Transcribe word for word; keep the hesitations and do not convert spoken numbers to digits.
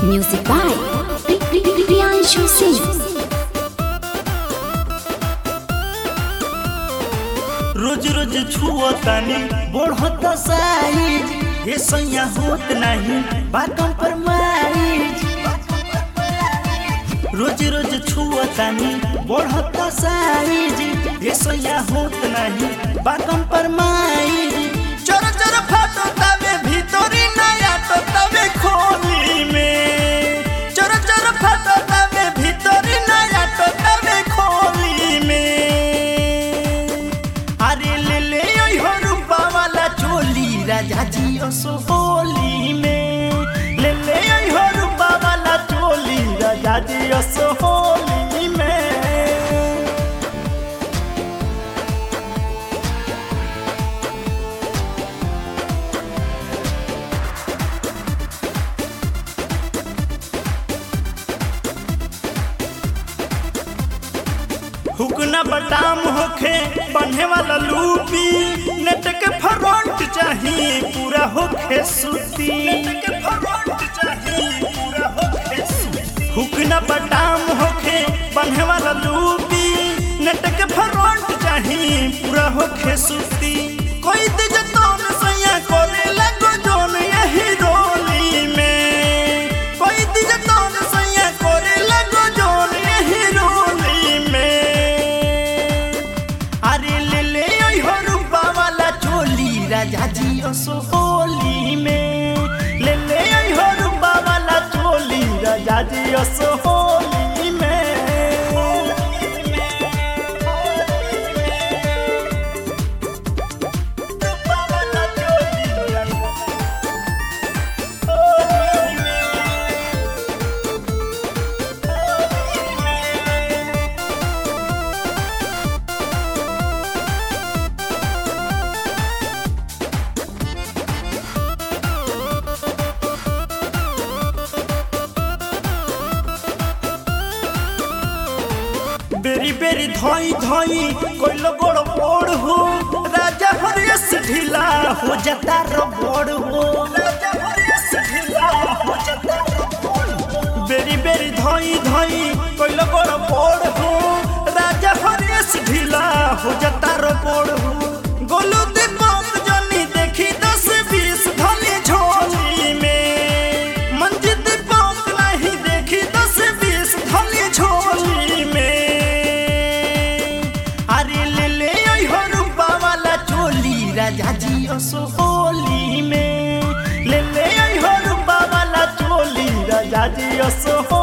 Music by Priyanshu Singh. रोज रोज छुअतानी बढ़त size ये सैया होत नहीं बातों पर माइज। रोज रोज छुअतानी बढ़त साइज ये सैया होत नहीं बातों पर माइज। चोर चोर फाटो तवे भीतरी नया तो तवे खोली में। चोर चोर फाटो तवे भीतरी नया तो तवे खोली में। राजा जी असोली में ले ले हो रूपा वाला चोली राजा जी असोली में। हुकना बटाम होखे बन्हे वाला लूपी नेट के फ्रंट चाहिए पूरा होखे सूती। हुकना बटाम होखे बन्हे वाला लूपी नेट के फ्रंट चाहिए पूरा होखे सूती। कोई दिज तोन सैया करे लगो जोन यही रोली में। कोई दिज तोन सैया करे लगो जोन यही रोली में। राजा जी असोली में ले ले हो रूपा वाला चोली राजा जी असोली में। बेरी बेरी धोई धोई कोई बड़ बड़ हो राजा हरियस ढीला हो जाता रबड़ हो। बेरी बेरी धोई धोई कोई बड़ बड़ हो राजा हरियस ढीला हो जाता रबड़ हो। गोलू दीपक जनी देखी दस बीस धनी झोली में। मंजित दीपक नहीं देखी दस बीस धनी झोली में। राजा जी असोली में ले ले हो रूपा वाला चोली राजा जी असो।